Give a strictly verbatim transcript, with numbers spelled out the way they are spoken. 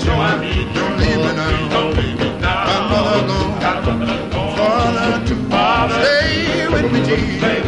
Don't leave me now. Got mother gone. Father too. Stay with me, Jesus.